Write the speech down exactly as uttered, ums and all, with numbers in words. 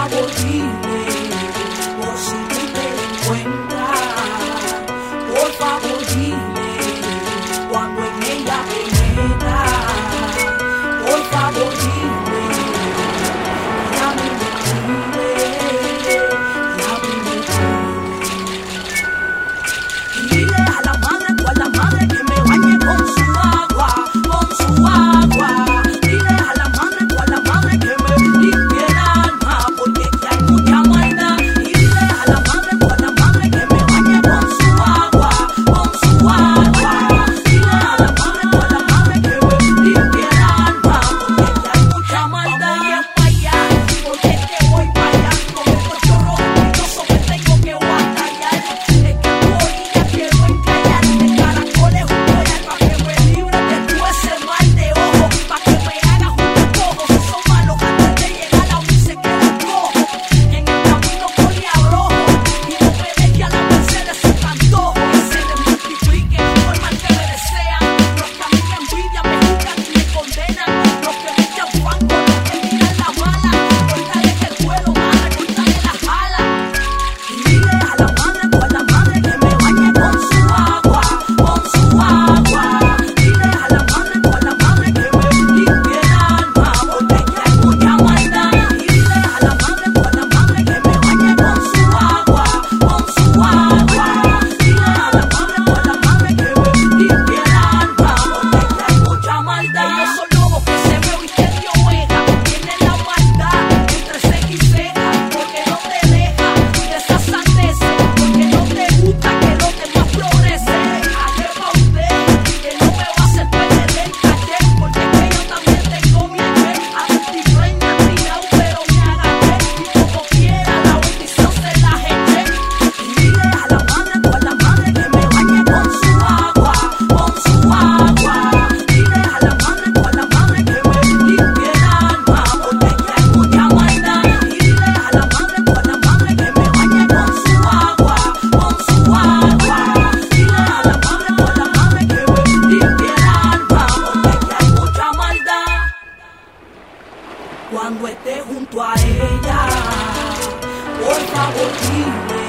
favor dile, por si tú te encuentras, por favor dile, cuando en ella te metas, por favor dile, que a mí me cuide, que a mí me cuide. Y dile a la madre, tú a la madre que me bañe con su agua, con su agua. Dile a la madre, tú a la madre que me limpie el alma, porque aquí hay mucha maldad. Y dile a la madre, tú a la madre que me bañe con su agua, con su agua. Dile a la madre, tú a la madre que me limpie el alma, porque aquí hay mucha maldad. Voy pa' allá, porque es que voy pa' allá, con estos chorros peligrosos que tengo que batallar. Es que voy y ya quiero encallar, de caracoles un collar pa' que me libre de todo ese mal de ojo, pa' que me haga justo cojo. Si son malos antes de llegar a mí se quedan cojos, en el camino poli abrojo, y no me deje a la merced de sus antojos. Que se les multiplique por mal que me desean, los que a mí me envidian, me juzgan y me condenan, los que me echan fango, los que miran la mala. Cortale que el vuelo, madre, cortale las alas. Y dile a la madre, tú a la madre que me bañe con su agua, con su agua. Dile a la madre, tú a la madre que me limpie el alma, porque aquí hay mucha maldad. Y dile a la madre, tú a la madre que me bañe con su agua, con su agua. Dile a la madre, tú a la madre que me limpie el alma, porque aquí hay mucha maldad. Ellos son lobos que se me visten de oveja, tienen la maldad entre ceja y ceja, porque no te deja de esas sandeces, porque no te gusta que los demás progresen. Deja pa' usted, que no me va a hacer perder el caché, porque es que yo también tengo mi aquel. A multiplayer me han tirado, pero me agaché, y como quiera la bendición se la eché. Y dile a la madre, tú a la madre que me bañe con su agua, con su agua. Dile a la madre, tú a la madre que me limpie el alma, porque aquí hay mucha maldad. Y dile a la madre, tú a la madre que me bañe con su agua, con su agua. Dile a la madre, tú a la madre que me limpie el alma, porque aquí hay mucha maldad. Cuando esté junto a ella, por favor dile,